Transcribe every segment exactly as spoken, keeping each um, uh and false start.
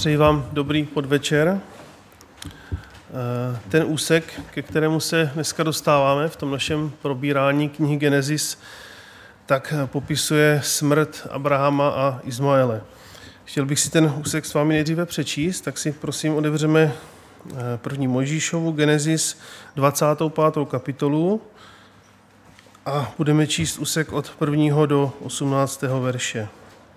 Přeji vám dobrý podvečer. Ten úsek, ke kterému se dneska dostáváme v tom našem probírání knihy Genesis, tak popisuje smrt Abrahama a Izmaele. Chtěl bych si ten úsek s vámi nejdříve přečíst, tak si prosím otevřeme první Mojžíšovu Genesis dvacátou pátou kapitolu a budeme číst úsek od prvního do osmnáctého verše.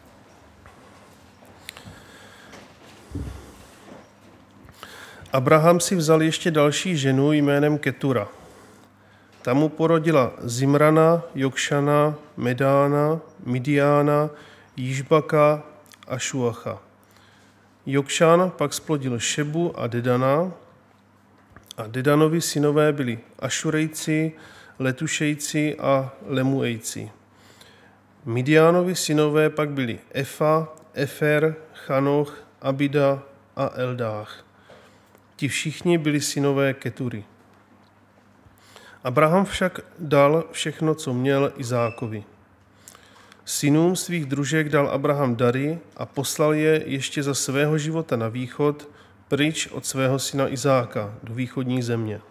Abraham si vzal ještě další ženu jménem Ketura. Ta mu porodila Zimrana, Jokšana, Medána, Midiána, Jížbaka a Šuacha. Jokšan pak splodil Šebu a Dedana a Dedanovi synové byli Ašurejci, Letušejci a Lemuejci. Midiánovi synové pak byli Efa, Efer, Chanoch, Abida a Eldách. Ti všichni byli synové Ketury. Abraham však dal všechno, co měl, Izákovi. Synům svých družek dal Abraham dary a poslal je ještě za svého života na východ, pryč od svého syna Izáka do východní země.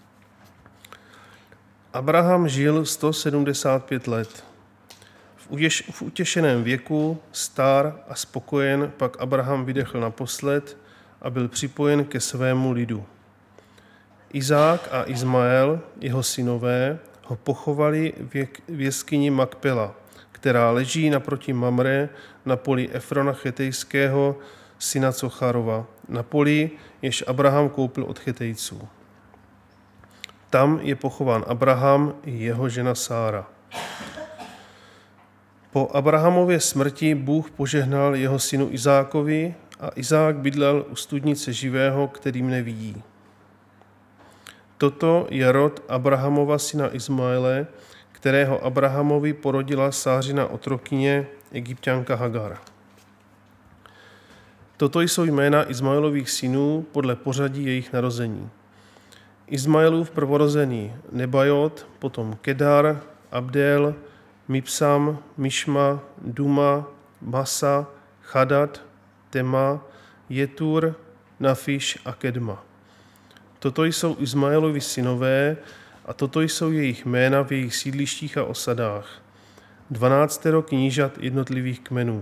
Abraham žil sto sedmdesát pět let. V utěšeném věku, star a spokojen, pak Abraham vydechl naposled a byl připojen ke svému lidu. Izák a Izmael, jeho synové, ho pochovali v jeskyni Makpela, která leží naproti Mamre na poli Efrona Chetejského, syna Cocharova, na poli, jež Abraham koupil od Chetejců. Tam je pochován Abraham i jeho žena Sára. Po Abrahamově smrti Bůh požehnal jeho synu Izákovi a Izák bydlel u studnice živého, kterým nevidí. Toto je rod Abrahamova syna Izmaele, kterého Abrahamovi porodila Sářina otrokyně, Egypťanka Hagar. Toto jsou jména Izmaelových synů podle pořadí jejich narození. Izmaelův prvorozený Nebajot, potom Kedar, Abdel, Mipsam, Mišma, Duma, Masa, Chadad, Tema, Jetur, Nafiš a Kedma. Toto jsou Izmaelovi synové a toto jsou jejich jména v jejich sídlištích a osadách. Dvanáctero knížat jednotlivých kmenů.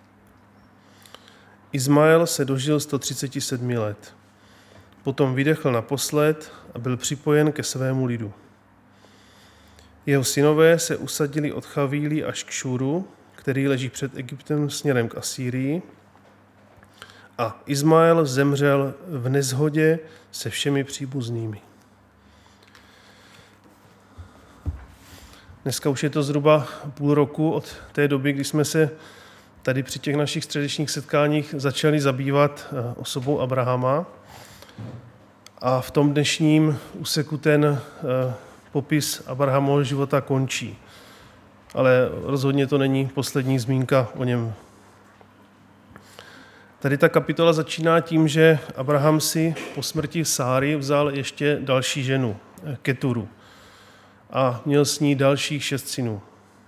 Izmael se dožil sto třicet sedm let. Potom vydechl naposled a byl připojen ke svému lidu. Jeho synové se usadili od Chavíli až k Šuru, který leží před Egyptem směrem k Asýrii, a Izmael zemřel v neshodě se všemi příbuznými. Dneska už je to zhruba půl roku od té doby, kdy jsme se tady při těch našich středečních setkáních začali zabývat osobou Abrahama. A v tom dnešním úseku ten popis Abrahamového života končí. Ale rozhodně to není poslední zmínka o něm. Tady ta kapitola začíná tím, že Abraham si po smrti Sáry vzal ještě další ženu, Keturu, a měl s ní dalších šest synů.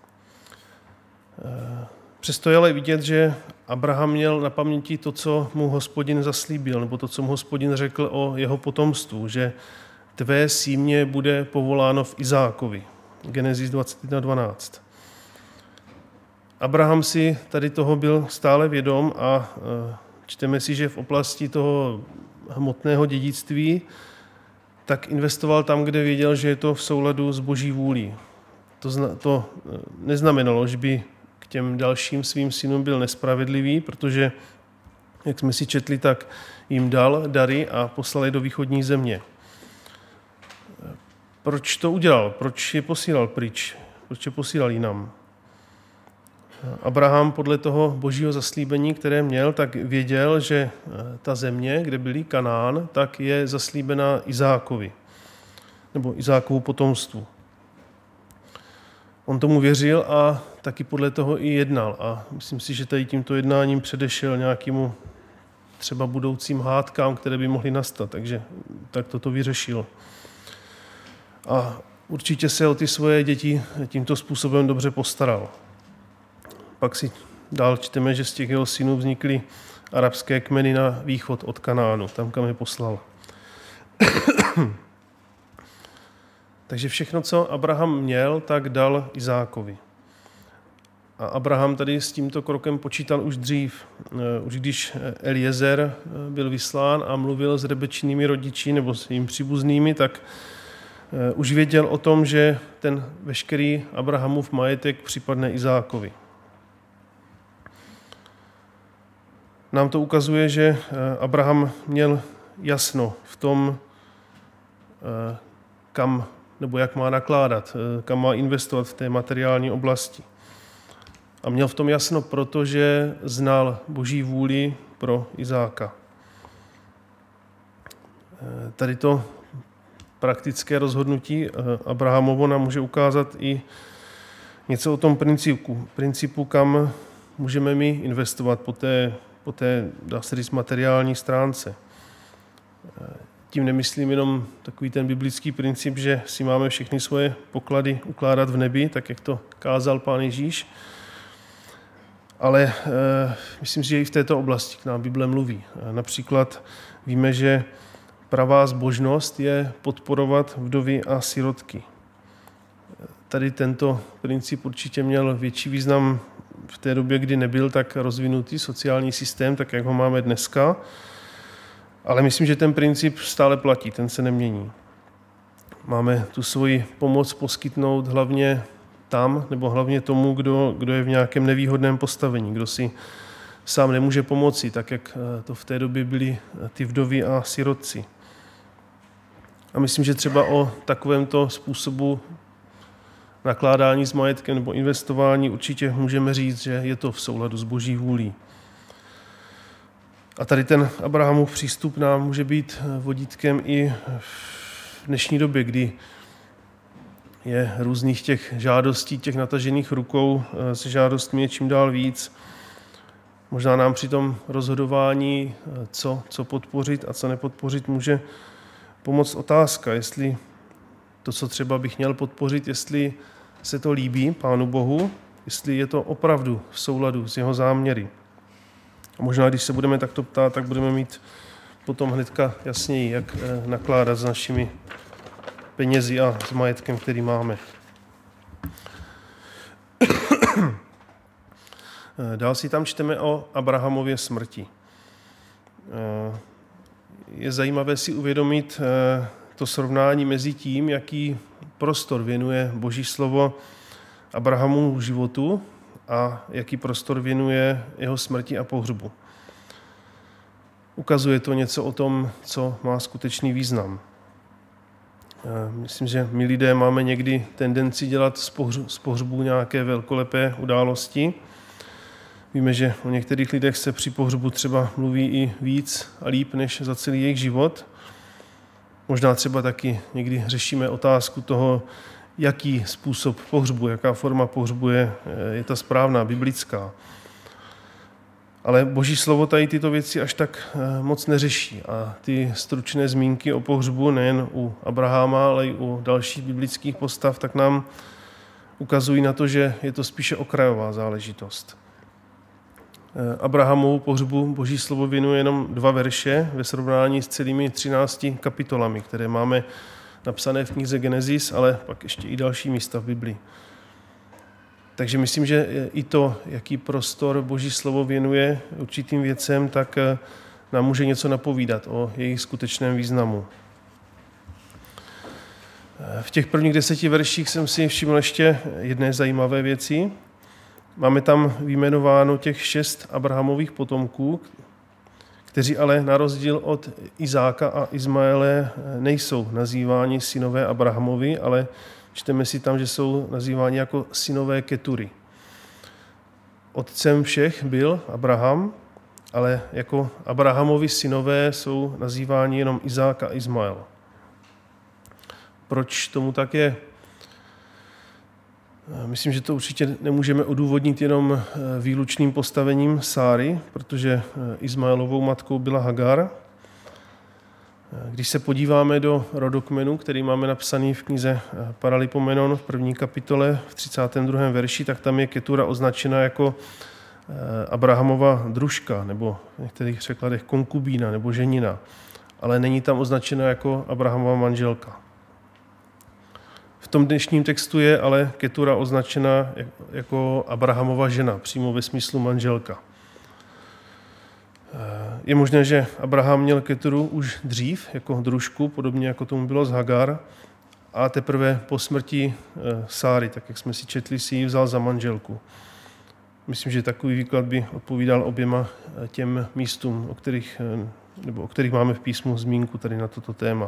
Přesto je ale vidět, že Abraham měl na paměti to, co mu Hospodin zaslíbil, nebo to, co mu Hospodin řekl o jeho potomstvu, že tvé símě bude povoláno v Izákovi. Genesis dvacet jedna dvanáct. Abraham si tady toho byl stále vědom a čteme si, že v oblasti toho hmotného dědictví tak investoval tam, kde věděl, že je to v souladu s Boží vůlí. To, zna, to neznamenalo, že by k těm dalším svým synům byl nespravedlivý, protože, jak jsme si četli, tak jim dal dary a poslal je do východní země. Proč to udělal? Proč je posílal pryč? Proč je posílal jinam? Abraham podle toho božího zaslíbení, které měl, tak věděl, že ta země, kde byli Kanán, tak je zaslíbená Izákovi, nebo Izákovu potomstvu. On tomu věřil a taky podle toho i jednal. A myslím si, že tady tímto jednáním předešel nějakému třeba budoucím hádkám, které by mohly nastat. Takže tak toto vyřešil. A určitě se o ty svoje děti tímto způsobem dobře postaral. Pak si dál čteme, že z těch jeho synů vznikly arabské kmeny na východ od Kanánu, tam, kam je poslal. Takže všechno, co Abraham měl, tak dal Izákovi. A Abraham tady s tímto krokem počítal už dřív. Už když Eliezer byl vyslán a mluvil s Rebečinnými rodiči nebo s jejím příbuznými, tak už věděl o tom, že ten veškerý Abrahamův majetek připadne Izákovi. Nám to ukazuje, že Abraham měl jasno v tom, kam nebo jak má nakládat, kam má investovat v té materiální oblasti. A měl v tom jasno, protože znal Boží vůli pro Izáka. Tady to praktické rozhodnutí Abrahamovo nám může ukázat i něco o tom principu, principu kam můžeme my investovat po té, po té dá se říct, materiální stránce. Tím nemyslím jenom takový ten biblický princip, že si máme všechny svoje poklady ukládat v nebi, tak jak to kázal Pán Ježíš, ale e, myslím si, že i v této oblasti k nám Bible mluví. Například víme, že pravá zbožnost je podporovat vdovy a sirotky. Tady tento princip určitě měl větší význam v té době, kdy nebyl tak rozvinutý sociální systém, tak jak ho máme dneska, ale myslím, že ten princip stále platí, ten se nemění. Máme tu svoji pomoc poskytnout hlavně tam, nebo hlavně tomu, kdo, kdo je v nějakém nevýhodném postavení, kdo si sám nemůže pomoci, tak jak to v té době byli ty vdovy a sirotci. A myslím, že třeba o takovémto způsobu nakládání s majetkem nebo investování určitě můžeme říct, že je to v souladu s Boží vůlí. A tady ten Abrahamův přístup nám může být vodítkem i v dnešní době, kdy je různých těch žádostí, těch natažených rukou s žádostmi je čím dál víc. Možná nám při tom rozhodování, co, co podpořit a co nepodpořit, může pomoct otázka, jestli to, co třeba bych měl podpořit, jestli se to líbí Pánu Bohu, jestli je to opravdu v souladu s jeho záměry. A možná, když se budeme takto ptát, tak budeme mít potom hnedka jasněji, jak nakládat s našimi penězi a s majetkem, který máme. Dál si tam čteme o Abrahamově smrti. Je zajímavé si uvědomit to srovnání mezi tím, jaký prostor věnuje Boží slovo Abrahamovu životu a jaký prostor věnuje jeho smrti a pohřbu. Ukazuje to něco o tom, co má skutečný význam. Myslím, že my lidé máme někdy tendenci dělat z pohřbu nějaké velkolepé události. Víme, že o některých lidech se při pohřbu třeba mluví i víc a líp než za celý jejich život. Možná třeba taky někdy řešíme otázku toho, jaký způsob pohřbu, jaká forma pohřbu je, je ta správná, biblická. Ale Boží slovo tady tyto věci až tak moc neřeší. A ty stručné zmínky o pohřbu, nejen u Abrahama, ale i u dalších biblických postav, tak nám ukazují na to, že je to spíše okrajová záležitost. Abrahamovu pohřbu Boží slovo věnuje jenom dva verše ve srovnání s celými třinácti kapitolami, které máme napsané v knize Genesis, ale pak ještě i další místa v Biblii. Takže myslím, že i to, jaký prostor Boží slovo věnuje určitým věcem, tak nám může něco napovídat o jejich skutečném významu. V těch prvních deseti verších jsem si všiml ještě jedné zajímavé věci. Máme tam vyjmenováno těch šest Abrahamových potomků, kteří ale na rozdíl od Izáka a Izmaele nejsou nazýváni synové Abrahamovi, ale čteme si tam, že jsou nazýváni jako synové Ketury. Otcem všech byl Abraham, ale jako Abrahamovi synové jsou nazýváni jenom Izák a Izmael. Proč tomu tak je? Myslím, že to určitě nemůžeme odůvodnit jenom výlučným postavením Sáry, protože Izmaelovou matkou byla Hagar. Když se podíváme do rodokmenu, který máme napsaný v knize Paralipomenon v první kapitole v třicátém druhém verši, tak tam je Ketura označena jako Abrahamova družka, nebo v některých překladech konkubína nebo ženina, ale není tam označena jako Abrahamova manželka. V tom dnešním textu je ale Ketura označena jako Abrahamova žena, přímo ve smyslu manželka. Je možné, že Abraham měl Keturu už dřív jako družku, podobně jako tomu bylo s Hagar, a teprve po smrti Sáry, tak jak jsme si četli, si ji vzal za manželku. Myslím, že takový výklad by odpovídal oběma těm místům, o kterých, nebo o kterých máme v písmu zmínku tady na toto téma.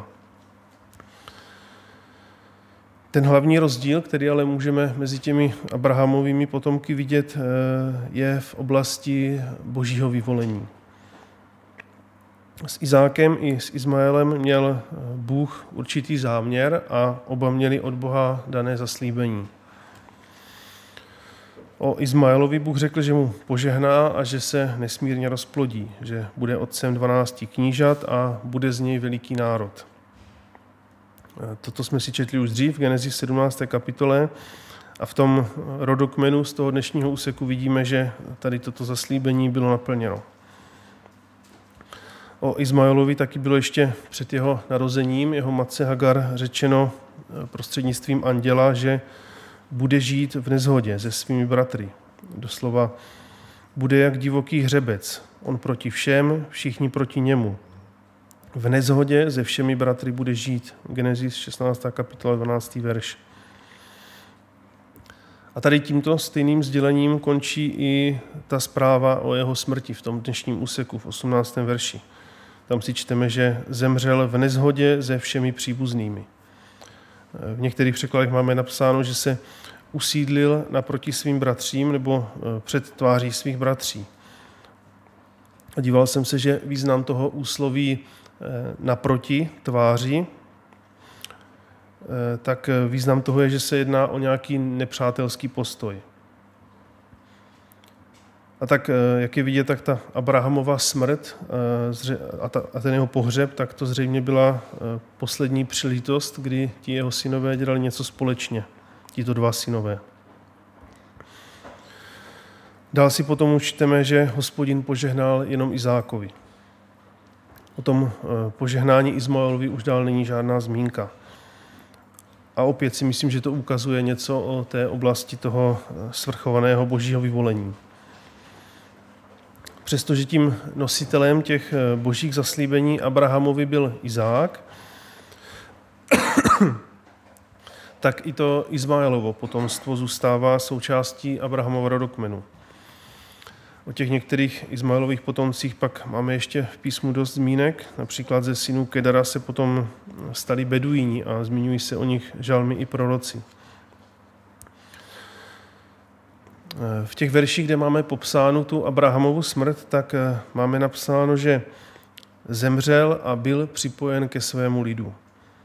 Ten hlavní rozdíl, který ale můžeme mezi těmi Abrahamovými potomky vidět, je v oblasti božího vyvolení. S Izákem i s Izmaelem měl Bůh určitý záměr a oba měli od Boha dané zaslíbení. O Izmaelovi Bůh řekl, že mu požehná a že se nesmírně rozplodí, že bude otcem dvanácti knížat a bude z něj veliký národ. Toto jsme si četli už dřív v Genesis sedmnácté kapitole a v tom rodokmenu z toho dnešního úseku vidíme, že tady toto zaslíbení bylo naplněno. O Izmaelovi taky bylo ještě před jeho narozením jeho matce Hagar řečeno prostřednictvím anděla, že bude žít v neshodě se svými bratry. Doslova bude jak divoký hřebec, on proti všem, všichni proti němu. V neshodě se všemi bratry bude žít. Genesis šestnáctá kapitola dvanáctý verš. A tady tímto stejným sdělením končí i ta zpráva o jeho smrti v tom dnešním úseku v osmnáctém verši. Tam si čteme, že zemřel v neshodě se všemi příbuznými. V některých překladech máme napsáno, že se usídlil naproti svým bratřím nebo před tváří svých bratří. A díval jsem se, že význam toho úsloví naproti tváři, tak význam toho je, že se jedná o nějaký nepřátelský postoj. A tak, jak je vidět, tak ta Abrahamova smrt a ten jeho pohřeb, tak to zřejmě byla poslední příležitost, kdy ti jeho synové dělali něco společně, tito dva synové. Dál si potom už čteme, že Hospodin požehnal jenom Izákovi. O tom požehnání Izmaelovi už dál není žádná zmínka. A opět si myslím, že to ukazuje něco o té oblasti toho svrchovaného božího vyvolení. Přestože tím nositelem těch božích zaslíbení Abrahamovi byl Izák, tak i to Izmaelovo potomstvo zůstává součástí Abrahamova rodokmenu. O těch některých Izmaelových potomcích pak máme ještě v písmu dost zmínek. Například ze synů Kedara se potom stali beduíni a zmiňují se o nich žalmy i proroci. V těch verších, kde máme popsánu tu Abrahamovu smrt, tak máme napsáno, že zemřel a byl připojen ke svému lidu.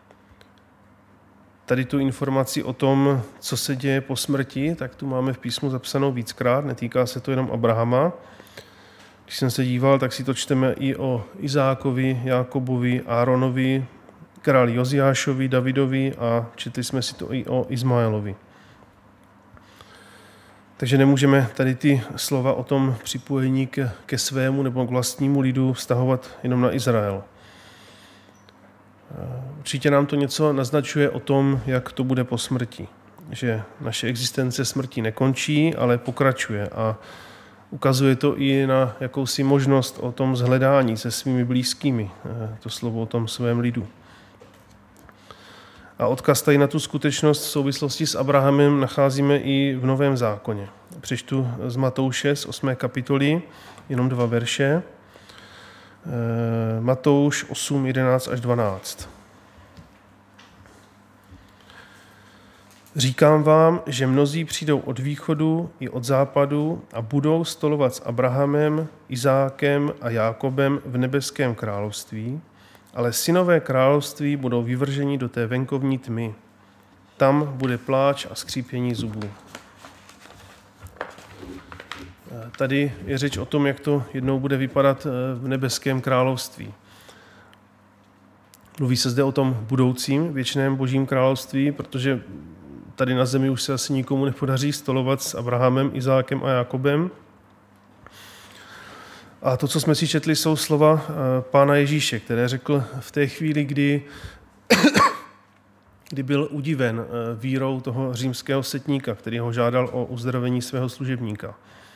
Tady tu informaci o tom, co se děje po smrti, tak tu máme v písmu zapsanou víckrát, netýká se to jenom Abrahama. Když jsem se díval, tak si to čteme i o Izákovi, Jákobovi, Áronovi, králi Joziášovi, Davidovi a četli jsme si to i o Izmaelovi. Takže nemůžeme tady ty slova o tom připojení ke, ke svému nebo k vlastnímu lidu vztahovat jenom na Izrael. Určitě nám to něco naznačuje o tom, jak to bude po smrti. Že naše existence smrti nekončí, ale pokračuje a ukazuje to i na jakousi možnost o tom zhledání se svými blízkými, to slovo o tom svém lidu. A odkaz tady na tu skutečnost v souvislosti s Abrahamem nacházíme i v Novém zákoně. Přečtu z Matouše z osmé kapitoly, jenom dva verše. Matouš osm, jedenáct až dvanáct. Říkám vám, že mnozí přijdou od východu i od západu a budou stolovat s Abrahamem, Izákem a Jákobem v nebeském království, ale synové království budou vyvrženi do té venkovní tmy. Tam bude pláč a skřípění zubů. Tady je řeč o tom, jak to jednou bude vypadat v nebeském království. Mluví se zde o tom budoucím věčném božím království, protože tady na zemi už se asi nikomu nepodaří stolovat s Abrahamem, Izákem a Jákobem. A to, co jsme si četli, jsou slova Pána Ježíše, které řekl v té chvíli, kdy, kdy byl udiven vírou toho římského setníka, který ho žádal o uzdravení svého služebníka.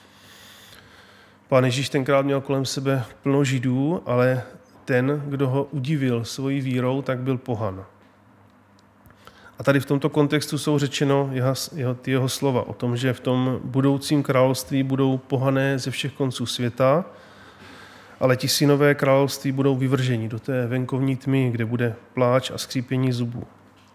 Pán Ježíš tenkrát měl kolem sebe plno Židů, ale ten, kdo ho udivil svojí vírou, tak byl pohan. A tady v tomto kontextu jsou řečeno jeho, jeho, ty jeho slova o tom, že v tom budoucím království budou pohané ze všech konců světa, ale ti synové království budou vyvrženi do té venkovní tmy, kde bude pláč a skřípění zubů.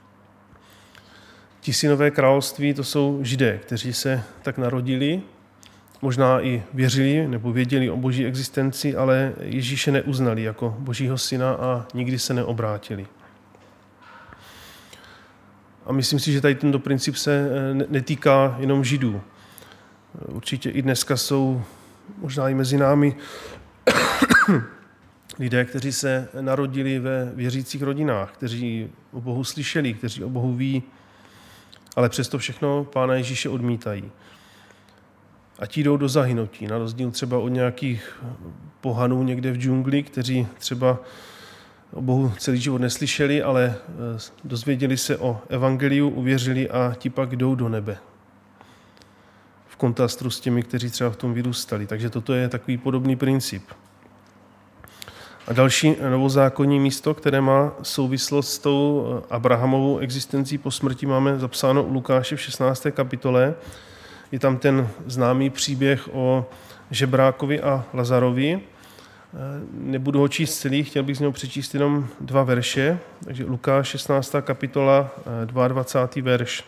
Ti synové království, to jsou Židé, kteří se tak narodili, možná i věřili nebo věděli o boží existenci, ale Ježíše neuznali jako božího syna a nikdy se neobrátili. A myslím si, že tady tento princip se netýká jenom Židů. Určitě i dneska jsou možná i mezi námi lidé, kteří se narodili ve věřících rodinách, kteří o Bohu slyšeli, kteří o Bohu ví, ale přesto všechno Pána Ježíše odmítají. A ti jdou do zahynutí, na rozdíl třeba od nějakých pohanů někde v džungli, kteří třeba o Bohu celý život neslyšeli, ale dozvěděli se o evangeliu, uvěřili a ti pak jdou do nebe. V kontrastu s těmi, kteří třeba v tom vyrůstali. Takže toto je takový podobný princip. A další novozákonní místo, které má souvislost s tou Abrahamovou existencí po smrti, máme zapsáno u Lukáše v šestnácté kapitole. Je tam ten známý příběh o žebrákovi a Lazarovi. Nebudu ho číst celý, chtěl bych z něho přečíst jenom dva verše. Takže Lukáš šestnáctá kapitola, dvacátý druhý verš.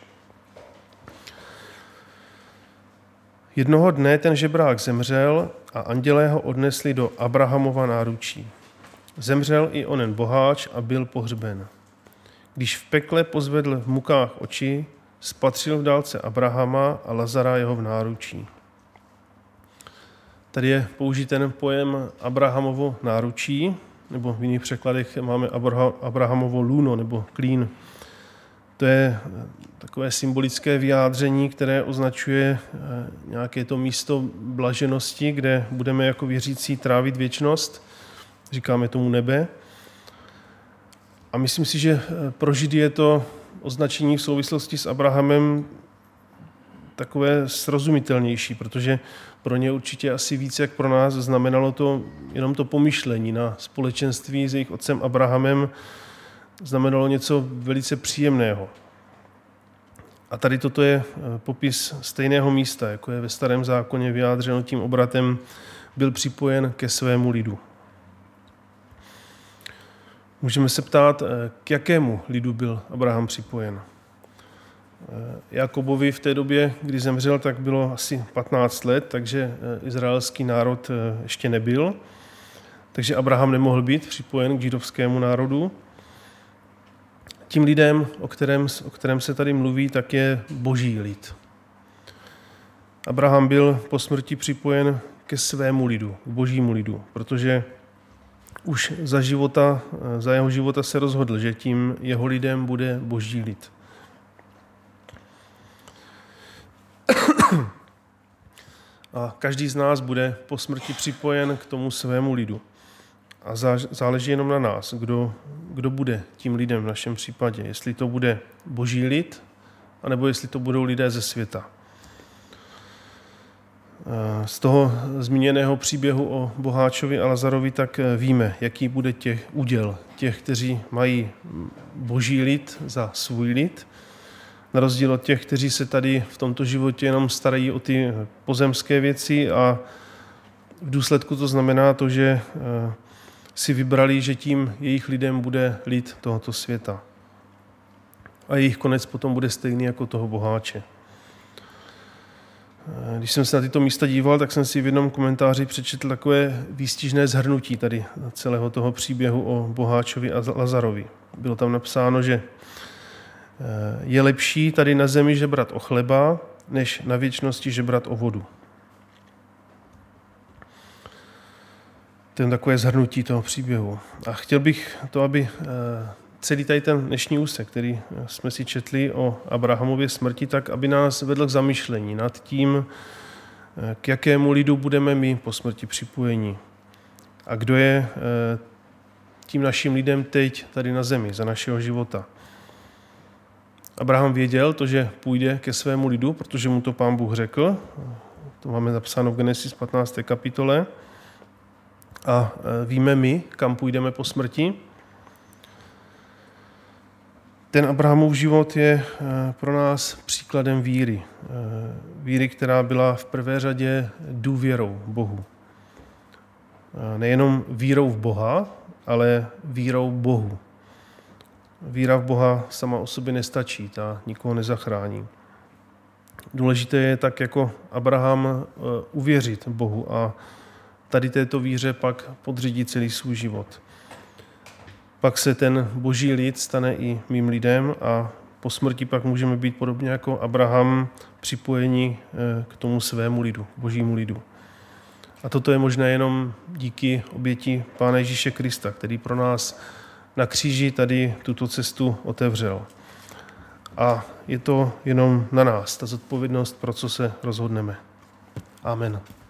Jednoho dne ten žebrák zemřel a andělé ho odnesli do Abrahamova náručí. Zemřel i onen boháč a byl pohřben. Když v pekle pozvedl v mukách oči, spatřil v dálce Abrahama a Lazara jeho v náručí. Tady je použit ten pojem Abrahamovo náručí, nebo v jiných překladech máme Abrahamovo lůno nebo klín. To je takové symbolické vyjádření, které označuje nějaké to místo blaženosti, kde budeme jako věřící trávit věčnost. Říkáme tomu nebe. A myslím si, že pro Židy je to označení v souvislosti s Abrahamem takové srozumitelnější, protože pro ně určitě asi víc, jak pro nás, znamenalo to jenom to pomyšlení na společenství s jejich otcem Abrahamem, znamenalo něco velice příjemného. A tady toto je popis stejného místa, jako je ve Starém zákoně vyjádřeno tím obratem, byl připojen ke svému lidu. Můžeme se ptát, k jakému lidu byl Abraham připojen. Jakobovi v té době, kdy zemřel, tak bylo asi patnáct let, takže izraelský národ ještě nebyl. Takže Abraham nemohl být připojen k židovskému národu. Tím lidem, o kterém, o kterém se tady mluví, tak je boží lid. Abraham byl po smrti připojen ke svému lidu, k božímu lidu, protože už za života, za jeho života se rozhodl, že tím jeho lidem bude boží lid. A každý z nás bude po smrti připojen k tomu svému lidu. A záleží jenom na nás, kdo, kdo bude tím lidem v našem případě. Jestli to bude boží lid, anebo jestli to budou lidé ze světa. Z toho zmíněného příběhu o boháčovi a Lazarovi tak víme, jaký bude těch úděl těch, kteří mají boží lid za svůj lid, na rozdíl od těch, kteří se tady v tomto životě jenom starají o ty pozemské věci a v důsledku to znamená to, že si vybrali, že tím jejich lidem bude lid tohoto světa. A jejich konec potom bude stejný jako toho boháče. Když jsem se na tyto místa díval, tak jsem si v jednom komentáři přečetl takové výstižné shrnutí tady celého toho příběhu o boháčovi a Lazarovi. Bylo tam napsáno, že je lepší tady na zemi žebrat o chleba, než na věčnosti žebrat o vodu. To je takové shrnutí toho příběhu. A chtěl bych to, aby celý tady ten dnešní úsek, který jsme si četli o Abrahamově smrti, tak aby nás vedl k zamyšlení nad tím, k jakému lidu budeme my po smrti připojeni. A kdo je tím naším lidem teď tady na zemi, za našeho života? Abraham věděl to, že půjde ke svému lidu, protože mu to Pán Bůh řekl. To máme napsáno v Genesis patnácté kapitole. A víme my, kam půjdeme po smrti. Ten Abrahamův život je pro nás příkladem víry. Víry, která byla v prvé řadě důvěrou Bohu. Nejenom vírou v Boha, ale vírou Bohu. Víra v Boha sama o sobě nestačí, ta nikoho nezachrání. Důležité je tak jako Abraham uvěřit Bohu a tady této víře pak podřídit celý svůj život. Pak se ten boží lid stane i mým lidem a po smrti pak můžeme být podobně jako Abraham připojeni k tomu svému lidu, božímu lidu. A toto je možné jenom díky oběti Pána Ježíše Krista, který pro nás na kříži tady tuto cestu otevřel. A je to jenom na nás, ta zodpovědnost, pro co se rozhodneme. Amen.